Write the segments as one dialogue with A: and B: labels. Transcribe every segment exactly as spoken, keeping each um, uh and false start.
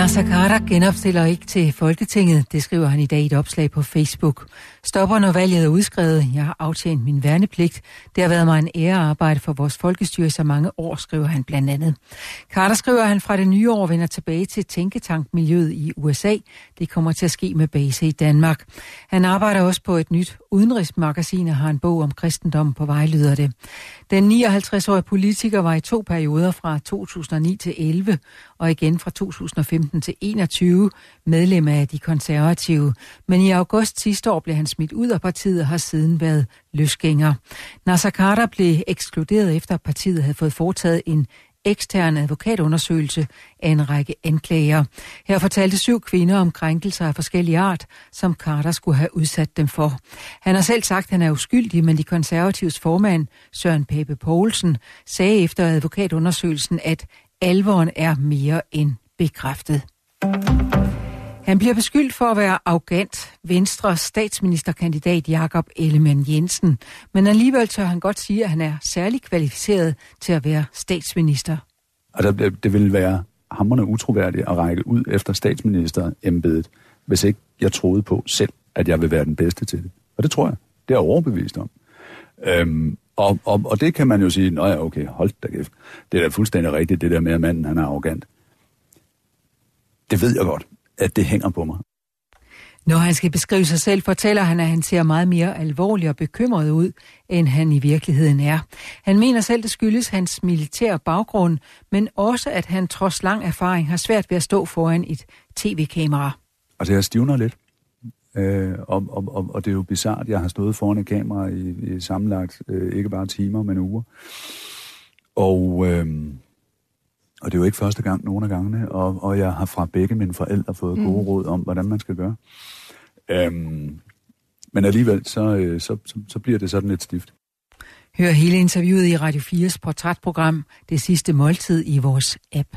A: Naser Khader genopstiller ikke til Folketinget, det skriver han i dag i et opslag på Facebook. Stopper, når valget er udskrevet. Jeg har aftjent min værnepligt. Det har været mig en ære at arbejde for vores folkestyre i så mange år, skriver han blandt andet. Khader skriver, at han fra det nye år vender tilbage til tænketankmiljøet i U S A. Det kommer til at ske med base i Danmark. Han arbejder også på et nyt udenrigsmagasin og har en bog om kristendom på vej, lyder det. Den nioghalvtreds-årige politiker var i to perioder fra to tusind og ni til elleve og igen fra to tusind og femten til enogtyve medlem af de konservative. Men i august sidste år blev han smidt ud af partiet og har siden været løsgænger. Naser Khader blev ekskluderet efter at partiet havde fået foretaget en ekstern advokatundersøgelse af en række anklager. Her fortalte syv kvinder om krænkelser af forskellige art, som Khader skulle have udsat dem for. Han har selv sagt, at han er uskyldig, men de konservatives formand, Søren Pape Poulsen, sagde efter advokatundersøgelsen, at alvoren er mere end bekræftet. Han bliver beskyldt for at være arrogant, Venstres statsministerkandidat Jakob Ellemann-Jensen, men alligevel tør han godt sige, at han er særlig kvalificeret til at være statsminister.
B: Altså, det vil være hamrende utroværdigt at række ud efter statsministerembedet, hvis ikke jeg troede på selv, at jeg vil være den bedste til det. Og det tror jeg. Det er jeg overbevist om. Øhm, og, og, og det kan man jo sige, nå ja, okay, hold da kæft. Det er da fuldstændig rigtigt, det der med, at manden han er arrogant. Det ved jeg godt, at det hænger på mig.
A: Når han skal beskrive sig selv, fortæller han, at han ser meget mere alvorlig og bekymret ud, end han i virkeligheden er. Han mener selv, det skyldes hans militære baggrund, men også, at han trods lang erfaring har svært ved at stå foran et tv-kamera.
B: Altså, jeg stivner lidt. Øh, og, og, og, og det er jo bizarrt, jeg har stået foran et kamera i, i sammenlagt øh, ikke bare timer, men uger. Og... Øh, Og det er jo ikke første gang, nogen af gangene, og, og jeg har fra begge mine forældre fået gode mm. råd om, hvordan man skal gøre. Øhm, men alligevel, så, så, så, så bliver det sådan lidt stift.
A: Hør hele interviewet i Radio fires portrætprogram, Det sidste måltid, i vores app.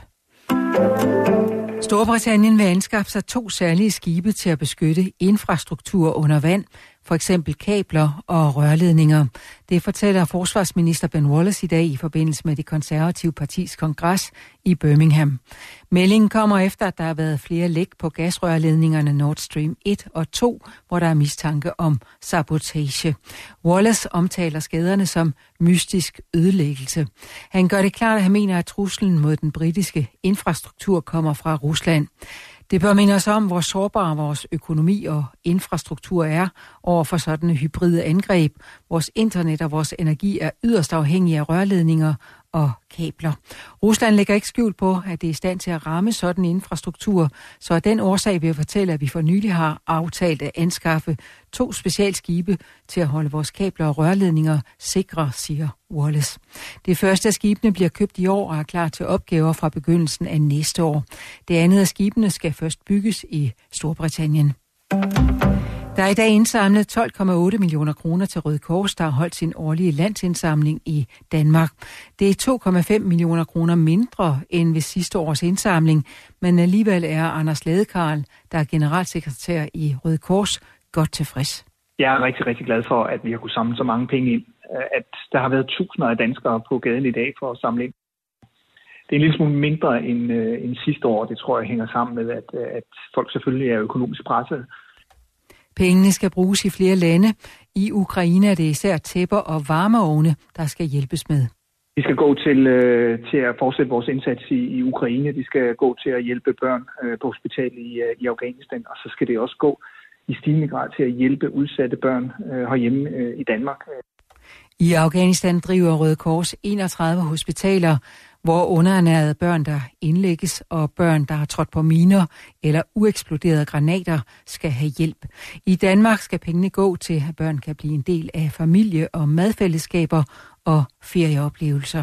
A: Storbritannien vil anskaffe sig to særlige skibe til at beskytte infrastruktur under vand, for eksempel kabler og rørledninger. Det fortæller forsvarsminister Ben Wallace i dag i forbindelse med det konservative partis kongres i Birmingham. Meldingen kommer efter, at der har været flere læk på gasrørledningerne Nord Stream et og to, hvor der er mistanke om sabotage. Wallace omtaler skaderne som mystisk ødelæggelse. Han gør det klart, at han mener, at truslen mod den britiske infrastruktur kommer fra Rusland. Det bør minde os om, hvor sårbar vores økonomi og infrastruktur er over for sådanne hybride angreb. Vores internet og vores energi er yderst afhængige af rørledninger og kabler. Rusland lægger ikke skjult på, at det er i stand til at ramme sådan en infrastruktur, så af den årsag vil jeg fortælle, at vi for nylig har aftalt at anskaffe to specialskibe til at holde vores kabler og rørledninger sikre, siger Wallace. Det første af skibene bliver købt i år og er klar til opgaver fra begyndelsen af næste år. Det andet af skibene skal først bygges i Storbritannien. Der er i dag indsamlet tolv komma otte millioner kroner til Røde Kors, der har holdt sin årlige landsindsamling i Danmark. Det er to komma fem millioner kroner mindre end ved sidste års indsamling, men alligevel er Anders Ladekarl, der er generalsekretær i Røde Kors, godt tilfreds.
C: Jeg er rigtig, rigtig glad for, at vi har kunnet samle så mange penge ind. At der har været tusinder af danskere på gaden i dag for at samle ind. Det er en lille smule mindre end, end sidste år. Det tror jeg hænger sammen med, at, at folk selvfølgelig er økonomisk presset.
A: Pengene skal bruges i flere lande. I Ukraine er det især tæpper og varmeovne, der skal hjælpes med.
C: Vi skal gå til, øh, til at fortsætte vores indsats i, i Ukraine. De skal gå til at hjælpe børn øh, på hospitalet i, øh, i Afghanistan. Og så skal det også gå i stigende grad til at hjælpe udsatte børn øh, herhjemme øh, i Danmark.
A: I Afghanistan driver Røde Kors enogtredive hospitaler, hvor underernærede børn, der indlægges, og børn, der har trådt på miner eller ueksploderede granater, skal have hjælp. I Danmark skal pengene gå til, at børn kan blive en del af familie- og madfællesskaber og ferieoplevelser.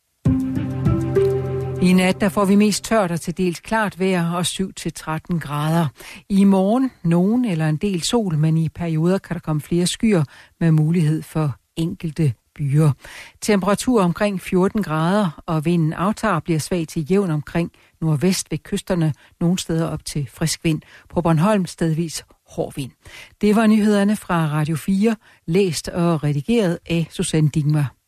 A: I nat der får vi mest tørt og til dels klart vejr og syv til tretten grader. I morgen nogen eller en del sol, men i perioder kan der komme flere skyer med mulighed for enkelte byer. Temperatur omkring fjorten grader, og vinden aftager bliver svag til jævn omkring nordvest ved kysterne, nogle steder op til frisk vind. På Bornholm stedvis hård vind. Det var nyhederne fra Radio fire, læst og redigeret af Susanne Dingmar.